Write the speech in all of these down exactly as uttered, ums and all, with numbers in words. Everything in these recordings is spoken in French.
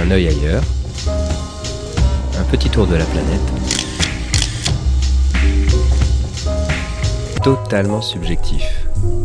Un œil ailleurs, un petit tour de la planète, totalement subjectif.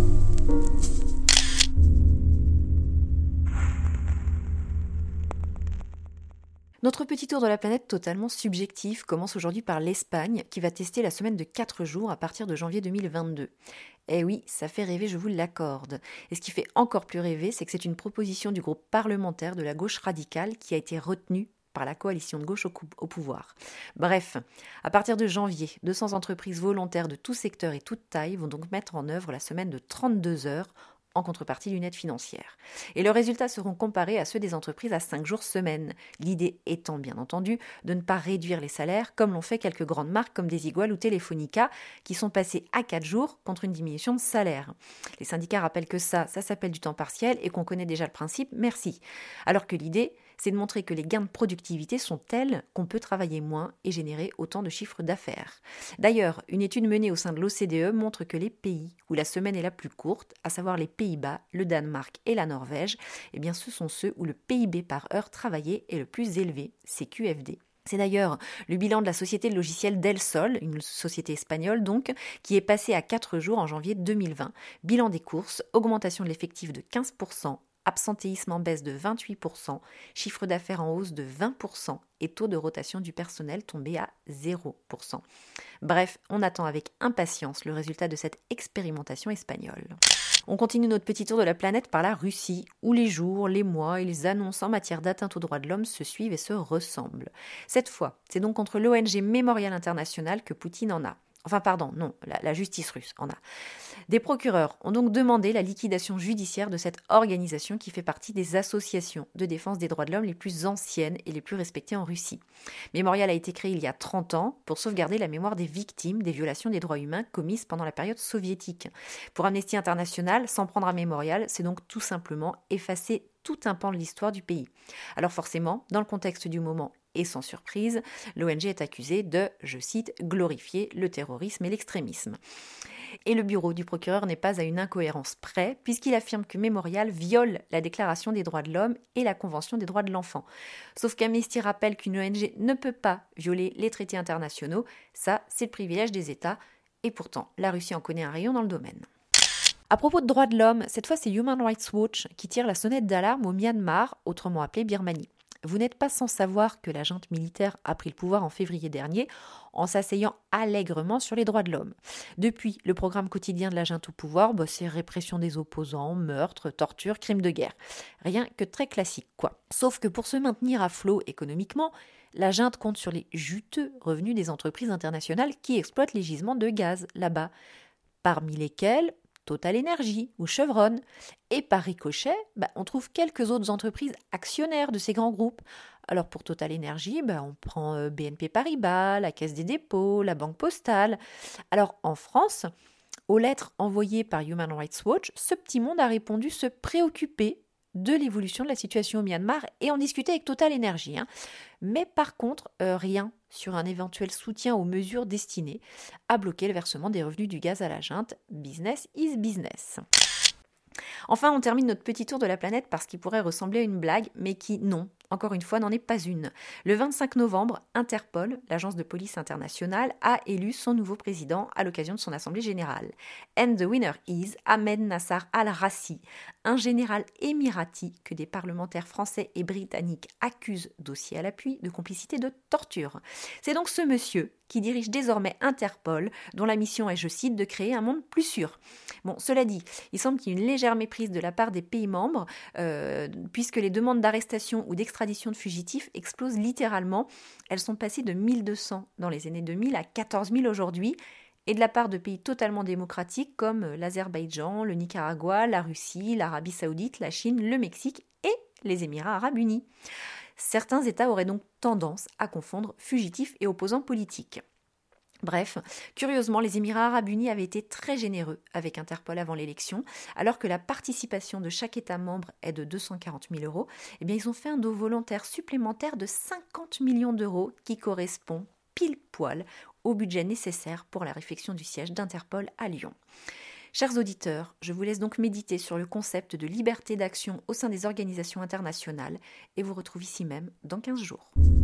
Notre petit tour de la planète totalement subjectif commence aujourd'hui par l'Espagne qui va tester la semaine de quatre jours à partir de janvier deux mille vingt-deux. Eh oui, ça fait rêver, je vous l'accorde. Et ce qui fait encore plus rêver, c'est que c'est une proposition du groupe parlementaire de la gauche radicale qui a été retenue par la coalition de gauche au, cou- au pouvoir. Bref, à partir de janvier, deux cents entreprises volontaires de tout secteur et toute taille vont donc mettre en œuvre la semaine de trente-deux heures en contrepartie d'une aide financière. Et leurs résultats seront comparés à ceux des entreprises à cinq jours semaine. L'idée étant bien entendu de ne pas réduire les salaires comme l'ont fait quelques grandes marques comme Desigual ou Telefonica qui sont passées à quatre jours contre une diminution de salaire. Les syndicats rappellent que ça, ça s'appelle du temps partiel et qu'on connaît déjà le principe, merci. Alors que l'idée, c'est de montrer que les gains de productivité sont tels qu'on peut travailler moins et générer autant de chiffres d'affaires. D'ailleurs, une étude menée au sein de l'O C D E montre que les pays où la semaine est la plus courte, à savoir les Pays-Bas, le Danemark et la Norvège, eh bien ce sont ceux où le P I B par heure travaillée est le plus élevé, c'est Q F D. C'est d'ailleurs le bilan de la société de logiciel Del Sol, une société espagnole donc, qui est passée à quatre jours en janvier deux mille vingt. Bilan des courses, augmentation de l'effectif de quinze pour cent, absentéisme en baisse de vingt-huit pour cent, chiffre d'affaires en hausse de vingt pour cent et taux de rotation du personnel tombé à zéro pour cent. Bref, on attend avec impatience le résultat de cette expérimentation espagnole. On continue notre petit tour de la planète par la Russie, où les jours, les mois et les annonces en matière d'atteinte aux droits de l'homme se suivent et se ressemblent. Cette fois, c'est donc contre l'O N G Mémorial International que Poutine en a. Enfin, pardon, non, la, la justice russe en a. Des procureurs ont donc demandé la liquidation judiciaire de cette organisation qui fait partie des associations de défense des droits de l'homme les plus anciennes et les plus respectées en Russie. Mémorial a été créé il y a trente ans pour sauvegarder la mémoire des victimes des violations des droits humains commises pendant la période soviétique. Pour Amnesty International, s'en prendre à Mémorial, c'est donc tout simplement effacer tout un pan de l'histoire du pays. Alors forcément, dans le contexte du moment, et sans surprise, l'O N G est accusée de, je cite, glorifier le terrorisme et l'extrémisme. Et le bureau du procureur n'est pas à une incohérence près, puisqu'il affirme que Mémorial viole la Déclaration des droits de l'homme et la Convention des droits de l'enfant. Sauf qu'Amnesty rappelle qu'une O N G ne peut pas violer les traités internationaux, ça c'est le privilège des États, et pourtant la Russie en connaît un rayon dans le domaine. À propos de droits de l'homme, cette fois c'est Human Rights Watch qui tire la sonnette d'alarme au Myanmar, autrement appelé Birmanie. Vous n'êtes pas sans savoir que la junte militaire a pris le pouvoir en février dernier en s'asseyant allègrement sur les droits de l'homme. Depuis, le programme quotidien de la junte au pouvoir, bah, c'est répression des opposants, meurtres, tortures, crimes de guerre. Rien que très classique, quoi. Sauf que pour se maintenir à flot économiquement, la junte compte sur les juteux revenus des entreprises internationales qui exploitent les gisements de gaz là-bas, parmi lesquels Total Energy ou Chevron. Et par ricochet, bah, on trouve quelques autres entreprises actionnaires de ces grands groupes. Alors pour Total Energy, bah, on prend euh, B N P Paribas, la Caisse des dépôts, la Banque Postale. Alors en France, aux lettres envoyées par Human Rights Watch, ce petit monde a répondu se préoccuper de l'évolution de la situation au Myanmar et en discuter avec Total Energy. Hein. Mais par contre, euh, rien sur un éventuel soutien aux mesures destinées à bloquer le versement des revenus du gaz à la junte. Business is business. Enfin, on termine notre petit tour de la planète par ce qui pourrait ressembler à une blague, mais qui, non, encore une fois, n'en est pas une. Le vingt-cinq novembre, Interpol, l'agence de police internationale, a élu son nouveau président à l'occasion de son assemblée générale. And the winner is Ahmed Nassar al-Rassi, un général émirati que des parlementaires français et britanniques accusent, dossier à l'appui, de complicité de torture. C'est donc ce monsieur qui dirige désormais Interpol, dont la mission est, je cite, de créer un monde plus sûr. Bon, cela dit, il semble qu'il y ait une légère méprise de la part des pays membres, euh, puisque les demandes d'arrestation ou d'extradition de fugitifs explosent littéralement. Elles sont passées de mille deux cents dans les années deux mille à quatorze mille aujourd'hui, et de la part de pays totalement démocratiques comme l'Azerbaïdjan, le Nicaragua, la Russie, l'Arabie Saoudite, la Chine, le Mexique et les Émirats Arabes Unis. Certains États auraient donc tendance à confondre fugitifs et opposants politiques. Bref, curieusement, les Émirats Arabes Unis avaient été très généreux avec Interpol avant l'élection, alors que la participation de chaque État membre est de deux cent quarante mille euros, eh bien ils ont fait un dos volontaire supplémentaire de cinquante millions d'euros qui correspond pile poil au budget nécessaire pour la réfection du siège d'Interpol à Lyon. Chers auditeurs, je vous laisse donc méditer sur le concept de liberté d'action au sein des organisations internationales et vous retrouve ici même dans quinze jours.